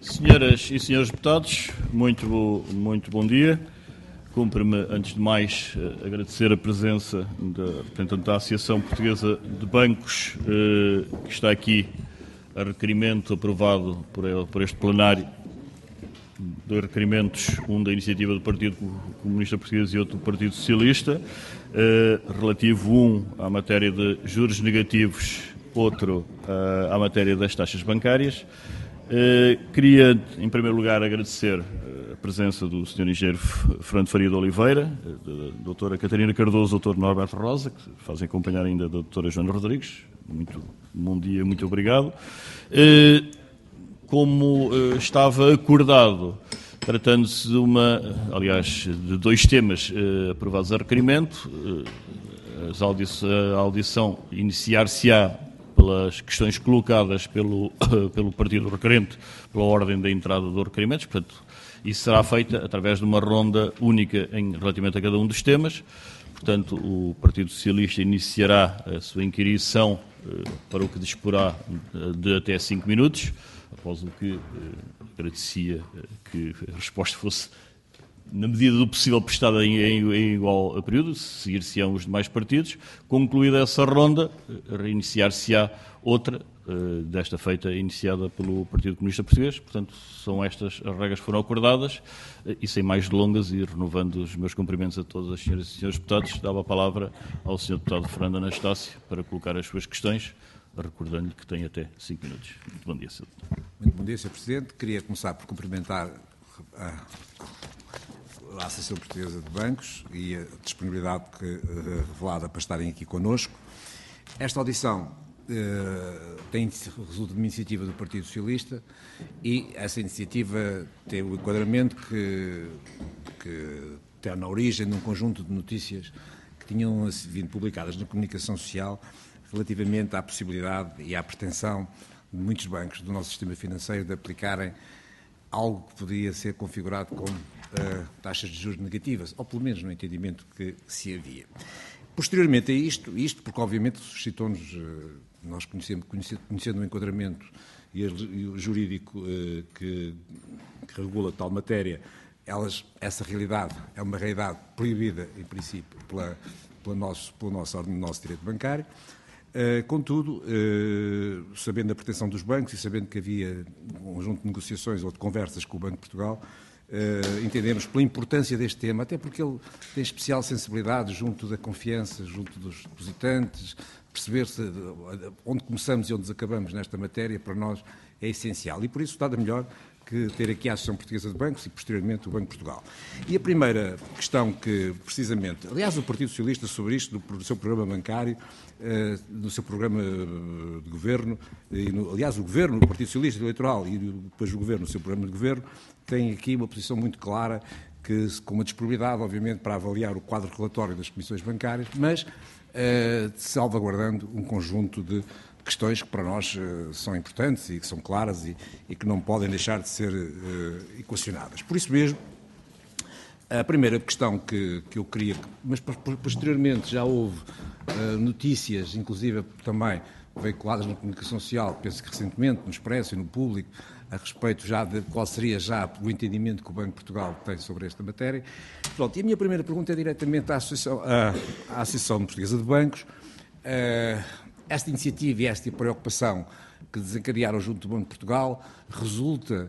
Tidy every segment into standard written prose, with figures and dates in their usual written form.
Senhoras e senhores deputados, muito bom dia. Cumpre-me, antes de mais, agradecer a presença da representante da Associação Portuguesa de Bancos, que está aqui a requerimento aprovado por este plenário. Dois requerimentos, um da iniciativa do Partido Comunista Português e outro do Partido Socialista, relativo à matéria de juros negativos, outro à matéria das taxas bancárias. Queria, em primeiro lugar, agradecer a presença do Sr. Engenheiro Fernando Faria de Oliveira, da doutora Catarina Cardoso, doutor Norberto Rosa, que fazem acompanhar ainda da doutora Joana Rodrigues. Muito bom dia, muito obrigado. Como estava acordado, tratando-se de dois temas aprovados a requerimento, a audição iniciar-se-á pelas questões colocadas pelo partido requerente, pela ordem da entrada do requerimento, portanto, isso será feita através de uma ronda única relativamente a cada um dos temas. Portanto, o Partido Socialista iniciará a sua inquirição, para o que disporá de até 5 minutos, após o que agradecia que a resposta fosse, na medida do possível, prestada em igual período, seguir-se-ão os demais partidos. Concluída essa ronda, reiniciar-se-á outra, desta feita iniciada pelo Partido Comunista Português. Portanto, são estas as regras que foram acordadas, e sem mais delongas, e renovando os meus cumprimentos a todas as senhoras e senhores deputados, dava a palavra ao Sr. Deputado Fernando Anastácio para colocar as suas questões, recordando-lhe que tem até 5 minutos. Muito bom dia, Sr. Deputado. Muito bom dia, Sr. Presidente. Queria começar por cumprimentar a Associação Portuguesa de Bancos e a disponibilidade revelada para estarem aqui connosco. Esta audição resulta de uma iniciativa do Partido Socialista, e essa iniciativa tem o enquadramento que tem na origem de um conjunto de notícias que tinham vindo publicadas na comunicação social relativamente à possibilidade e à pretensão de muitos bancos do nosso sistema financeiro de aplicarem algo que podia ser configurado como taxas de juros negativas, ou pelo menos no entendimento que se havia. Posteriormente a isto porque obviamente suscitou-nos, nós conhecendo o enquadramento e o jurídico que regula tal matéria, essa realidade é uma realidade proibida, em princípio, pelo nosso direito bancário. Contudo, sabendo a pretensão dos bancos e sabendo que havia um conjunto de negociações ou de conversas com o Banco de Portugal, entendemos pela importância deste tema, até porque ele tem especial sensibilidade junto da confiança, junto dos depositantes, perceber-se onde começamos e onde acabamos nesta matéria, para nós é essencial. E por isso nada melhor que ter aqui a Associação Portuguesa de Bancos e, posteriormente, o Banco de Portugal. E a primeira questão que, precisamente, aliás, o Partido Socialista, sobre isto, do seu programa bancário, do seu programa de governo, aliás, o governo, o Partido Socialista eleitoral e depois o governo, o seu programa de governo, tem aqui uma posição muito clara, com uma disponibilidade, obviamente, para avaliar o quadro relatório das comissões bancárias, mas salvaguardando um conjunto de questões que para nós são importantes e que são claras e que não podem deixar de ser equacionadas. Por isso mesmo, a primeira questão que eu queria, mas posteriormente já houve notícias, inclusive também veiculadas na comunicação social, penso que recentemente, no Expresso e no Público, a respeito já de qual seria já o entendimento que o Banco de Portugal tem sobre esta matéria. Pronto, e a minha primeira pergunta é diretamente à Associação Portuguesa de Bancos. Esta iniciativa e esta preocupação que desencadearam junto do Banco de Portugal resulta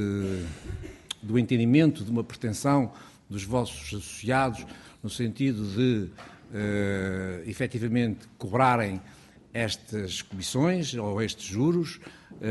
do entendimento de uma pretensão dos vossos associados no sentido de, efetivamente, cobrarem estas comissões ou estes juros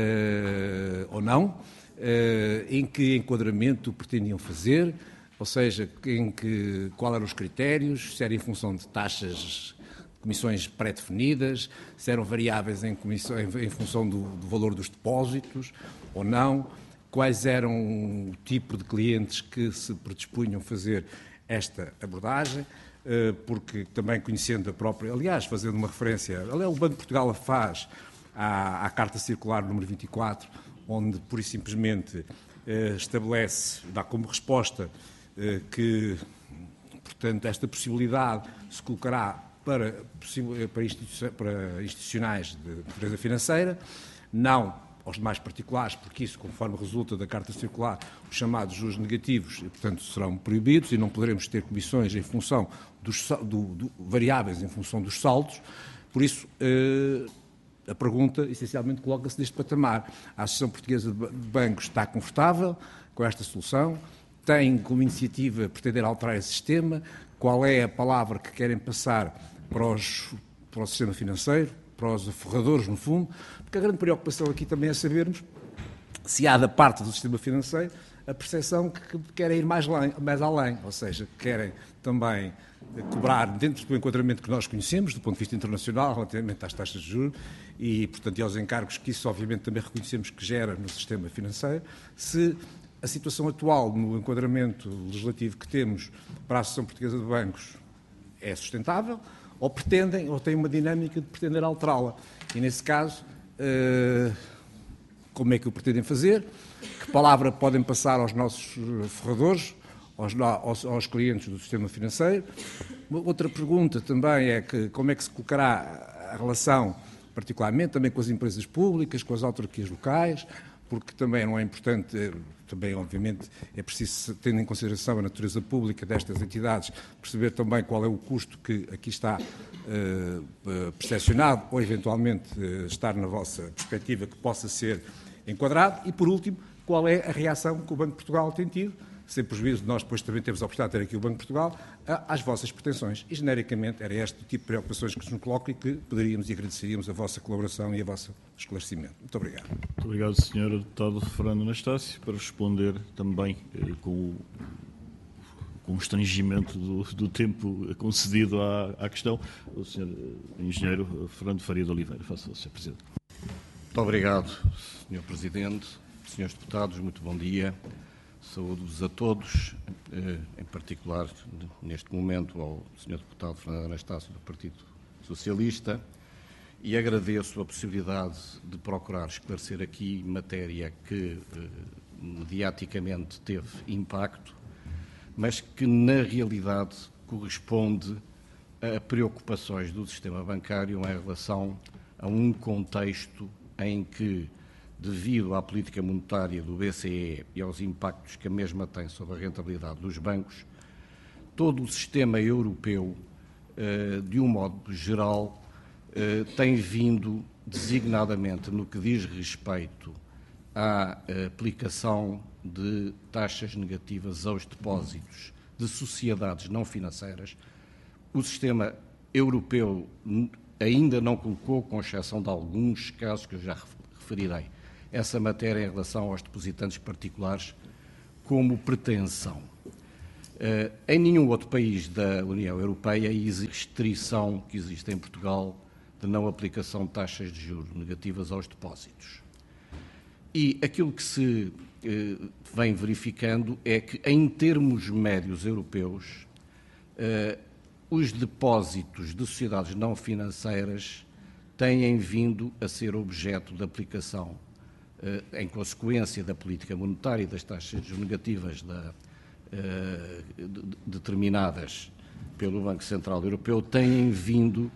ou não, em que enquadramento pretendiam fazer, ou seja, qual eram os critérios, se era em função de taxas, comissões pré-definidas, se eram variáveis em função do valor dos depósitos ou não, quais eram o tipo de clientes que se predispunham a fazer esta abordagem, porque também conhecendo a própria, aliás, fazendo uma referência, aliás, o Banco de Portugal faz à Carta Circular número 24, onde, pura e simplesmente, estabelece, dá como resposta que, portanto, esta possibilidade se colocará para institucionais de natureza financeira, não aos demais particulares, porque isso, conforme resulta da Carta Circular, os chamados juros negativos, e, portanto, serão proibidos e não poderemos ter comissões em função variáveis em função dos saldos. Por isso, a pergunta, essencialmente, coloca-se neste patamar. A Associação Portuguesa de Bancos está confortável com esta solução? Tem como iniciativa pretender alterar esse sistema? Qual é a palavra que querem passar para o sistema financeiro, para os aforradores, no fundo? Porque a grande preocupação aqui também é sabermos se há da parte do sistema financeiro a percepção que querem ir mais além, ou seja, que querem também cobrar dentro do enquadramento que nós conhecemos, do ponto de vista internacional, relativamente às taxas de juros e, portanto, e aos encargos que isso, obviamente, também reconhecemos que gera no sistema financeiro, se a situação atual no enquadramento legislativo que temos para a Associação Portuguesa de Bancos é sustentável ou pretendem, ou têm uma dinâmica de pretender alterá-la. E, nesse caso, como é que o pretendem fazer? Que palavra podem passar aos nossos forradores, aos clientes do sistema financeiro? Outra pergunta também é como é que se colocará a relação, particularmente também com as empresas públicas, com as autarquias locais, porque também não é importante, também obviamente é preciso, tendo em consideração a natureza pública destas entidades, perceber também qual é o custo que aqui está percepcionado ou eventualmente estar na vossa perspectiva que possa ser enquadrado. E, por último, qual é a reação que o Banco de Portugal tem tido, sem prejuízo de nós depois também temos a oportunidade de ter aqui o Banco de Portugal, às vossas pretensões. E, genericamente, era este o tipo de preocupações que nos colocam e que poderíamos e agradeceríamos a vossa colaboração e a vosso esclarecimento. Muito obrigado. Muito obrigado, Sr. Deputado Fernando Anastácio, para responder também com o estrangimento do tempo concedido à questão. O Sr. Engenheiro Fernando Faria de Oliveira. Faça, Sr. Presidente. Muito obrigado, Sr. Presidente. Senhores deputados, muito bom dia. Saúdo-vos a todos, em particular, neste momento, ao Sr. Deputado Fernando Anastácio, do Partido Socialista, e agradeço a possibilidade de procurar esclarecer aqui matéria que mediaticamente teve impacto, mas que, na realidade, corresponde a preocupações do sistema bancário em relação a um contexto em que, devido à política monetária do BCE e aos impactos que a mesma tem sobre a rentabilidade dos bancos, todo o sistema europeu, de um modo geral, tem vindo, designadamente no que diz respeito à aplicação de taxas negativas aos depósitos de sociedades não financeiras. O sistema europeu ainda não colocou, com exceção de alguns casos que eu já referirei, essa matéria em relação aos depositantes particulares como pretensão. Em nenhum outro país da União Europeia existe restrição que existe em Portugal de não aplicação de taxas de juros negativas aos depósitos. E aquilo que se vem verificando é que, em termos médios europeus, os depósitos de sociedades não financeiras têm vindo a ser objeto de aplicação, em consequência da política monetária e das taxas de juros negativas determinadas pelo Banco Central Europeu, têm vindo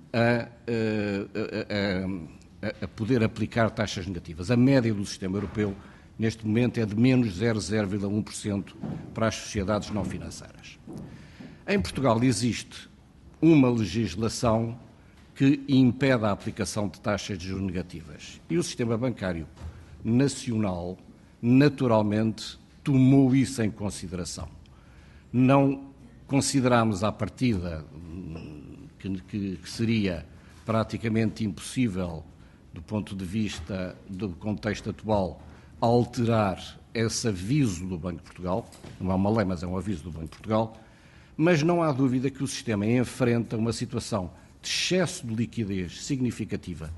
a poder aplicar taxas negativas. A média do sistema europeu, neste momento, é de menos 0,1% para as sociedades não financeiras. Em Portugal existe uma legislação que impede a aplicação de taxas de juros negativas. E o sistema bancário nacional, naturalmente, tomou isso em consideração. Não consideramos à partida que seria praticamente impossível, do ponto de vista do contexto atual, alterar esse aviso do Banco de Portugal. Não é uma lei, mas é um aviso do Banco de Portugal. Mas não há dúvida que o sistema enfrenta uma situação de excesso de liquidez significativa.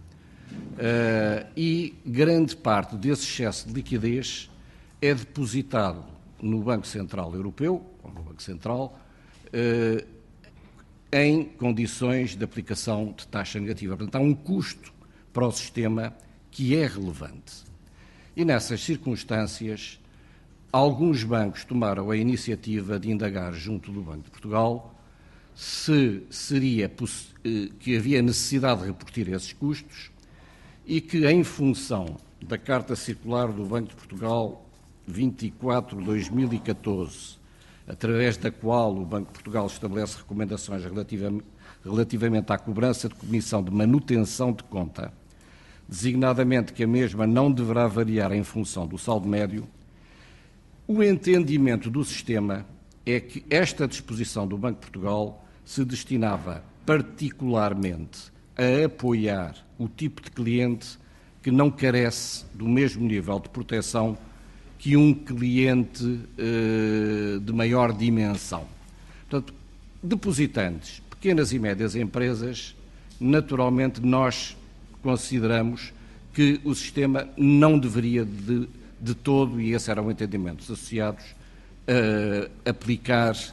E grande parte desse excesso de liquidez é depositado no Banco Central Europeu, ou no Banco Central, em condições de aplicação de taxa negativa. Portanto, há um custo para o sistema que é relevante. E nessas circunstâncias, alguns bancos tomaram a iniciativa de indagar junto do Banco de Portugal se que havia necessidade de repercutir esses custos e que, em função da Carta Circular do Banco de Portugal 24/2014, através da qual o Banco de Portugal estabelece recomendações relativamente à cobrança de comissão de manutenção de conta, designadamente que a mesma não deverá variar em função do saldo médio, o entendimento do sistema é que esta disposição do Banco de Portugal se destinava particularmente a apoiar o tipo de cliente que não carece do mesmo nível de proteção que um cliente de maior dimensão. Portanto, depositantes, pequenas e médias empresas, naturalmente nós consideramos que o sistema não deveria de todo, e esse era o entendimento dos associados, aplicar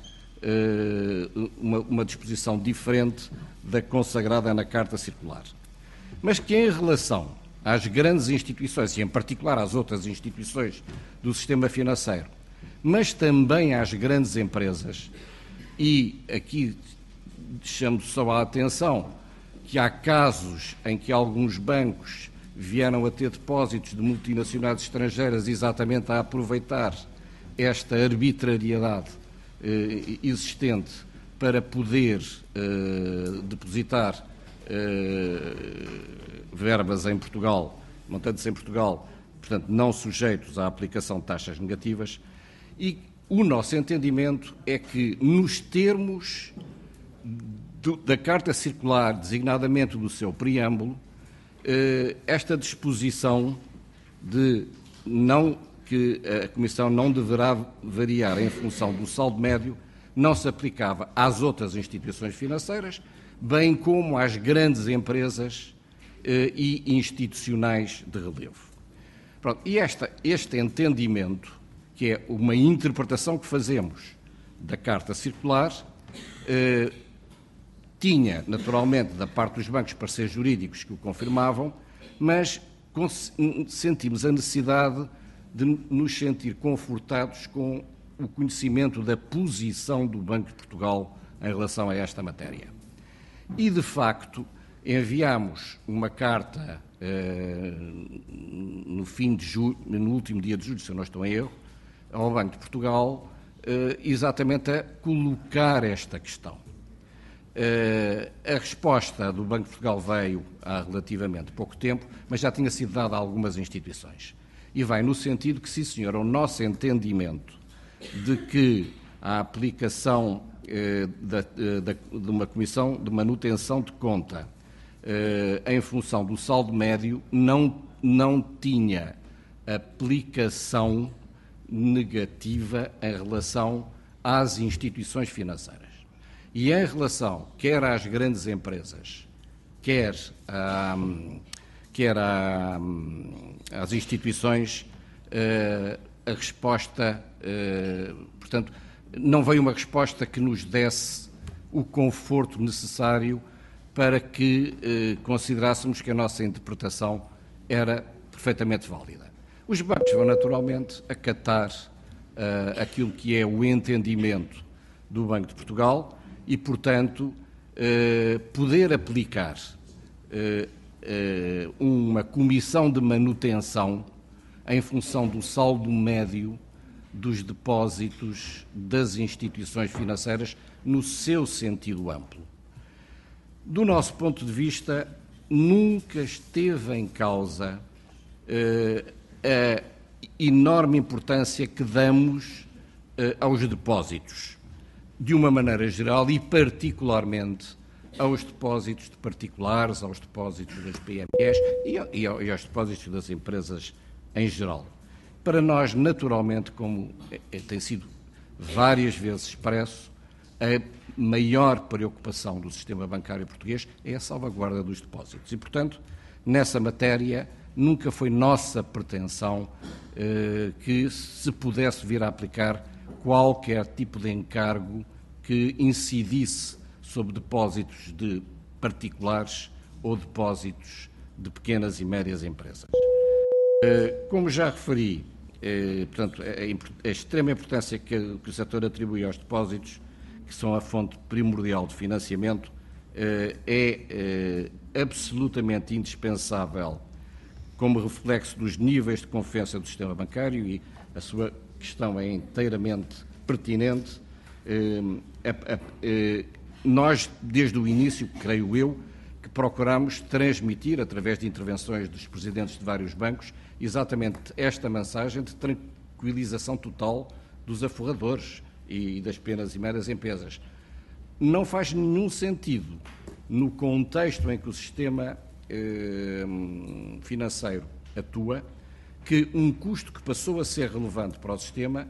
uma disposição diferente da consagrada na Carta Circular. Mas que em relação às grandes instituições, e em particular às outras instituições do sistema financeiro, mas também às grandes empresas, e aqui chamo só a atenção que há casos em que alguns bancos vieram a ter depósitos de multinacionais estrangeiras exatamente a aproveitar esta arbitrariedade existente para poder depositar verbas em Portugal, montantes em Portugal, portanto, não sujeitos à aplicação de taxas negativas, e o nosso entendimento é que, nos termos da Carta Circular, designadamente do seu preâmbulo, esta disposição de que a Comissão não deverá variar em função do saldo médio não se aplicava às outras instituições financeiras, bem como às grandes empresas e institucionais de relevo. Pronto, e este entendimento, que é uma interpretação que fazemos da Carta Circular, tinha, naturalmente, da parte dos bancos parceiros jurídicos que o confirmavam, mas sentimos a necessidade de nos sentir confortados com o conhecimento da posição do Banco de Portugal em relação a esta matéria. E, de facto, enviámos uma carta no último dia de julho, se eu não estou em erro, ao Banco de Portugal, exatamente a colocar esta questão. A resposta do Banco de Portugal veio há relativamente pouco tempo, mas já tinha sido dada a algumas instituições. E vai no sentido que, sim senhor, o nosso entendimento de que a aplicação de uma comissão de manutenção de conta em função do saldo médio não tinha aplicação negativa em relação às instituições financeiras. E em relação quer às grandes empresas, quer às instituições, a resposta, portanto, não veio uma resposta que nos desse o conforto necessário para que considerássemos que a nossa interpretação era perfeitamente válida. Os bancos vão naturalmente acatar aquilo que é o entendimento do Banco de Portugal e, portanto, poder aplicar uma comissão de manutenção em função do saldo médio dos depósitos das instituições financeiras no seu sentido amplo. Do nosso ponto de vista, nunca esteve em causa a enorme importância que damos aos depósitos, de uma maneira geral e particularmente aos depósitos de particulares, aos depósitos das PMEs e aos depósitos das empresas em geral. Para nós, naturalmente, como tem sido várias vezes expresso, a maior preocupação do sistema bancário português é a salvaguarda dos depósitos. E, portanto, nessa matéria, nunca foi nossa pretensão que se pudesse vir a aplicar qualquer tipo de encargo que incidisse sobre depósitos de particulares ou depósitos de pequenas e médias empresas. Como já referi, portanto, a extrema importância que o setor atribui aos depósitos, que são a fonte primordial de financiamento, é absolutamente indispensável como reflexo dos níveis de confiança do sistema bancário, e a sua questão é inteiramente pertinente. Nós, desde o início, creio eu, que procuramos transmitir, através de intervenções dos presidentes de vários bancos, exatamente esta mensagem de tranquilização total dos aforradores e das pequenas e médias empresas. Não faz nenhum sentido, no contexto em que o sistema financeiro atua, que um custo que passou a ser relevante para o sistema